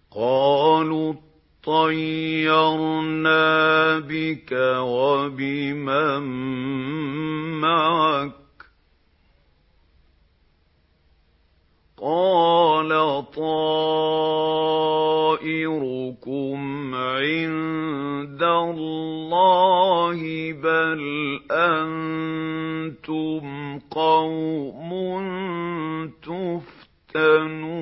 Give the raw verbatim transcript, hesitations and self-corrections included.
قَالُوا اطَّيَّرْنَا بِكَ وَبِمَن مَّعَكَ ۚ قَالَ طَائِرُكُمْ عِندَ اللَّهِ ۖ بَلْ أَنتُمْ قَوْمٌ تُفْتَنُونَ